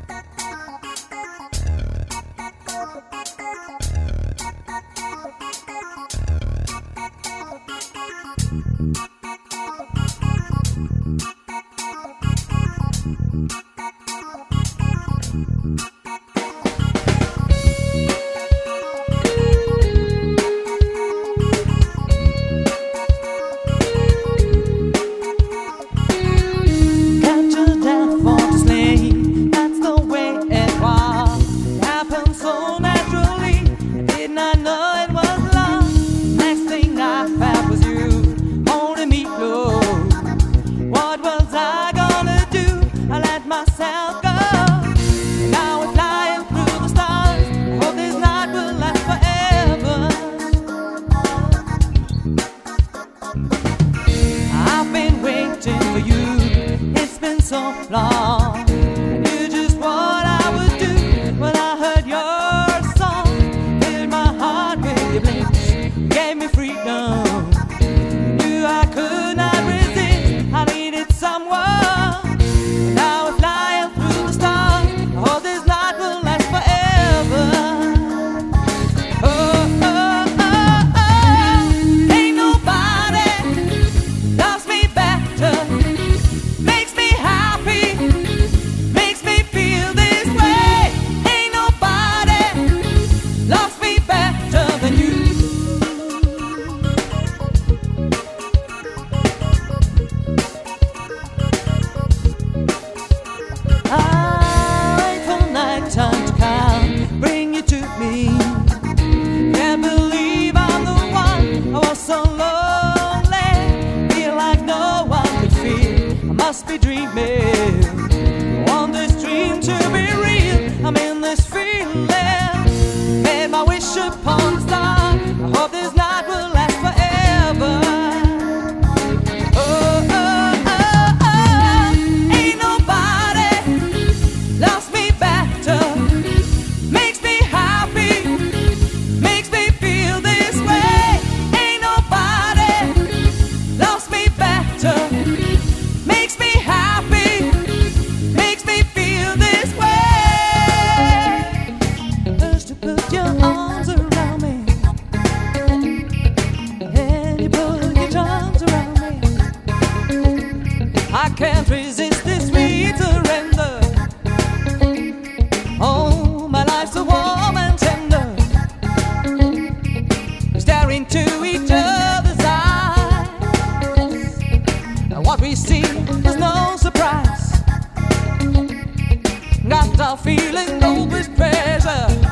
So long, I knew just what I would do when I heard your song. Filled my heart with your bliss, gave me freedom. Knew I could not resist, I needed someone. Now we're flying through the stars, I hope this night will last forever. Oh, oh, oh, oh, ain't nobody loves me better. Time to come, bring you to me. Can't believe I'm the one. I was so lonely, feel like no one could feel. I must be dreaming. I want this dream to be real. I'm in this feeling. Made my wish upon the star. I hope this night will last forever. Oh, oh, oh, oh. Ain't nobody loves me better. Makes me happy, makes me feel this way. Ain't nobody loves me better. Makes me happy, makes me feel this way. Just to put your arms around me, and you put your charms around me. I can't resist this sweet surrender. Oh, my life's so warm and tender, staring into each other's eyes. And what we see is no surprise. Got our feeling over pressure.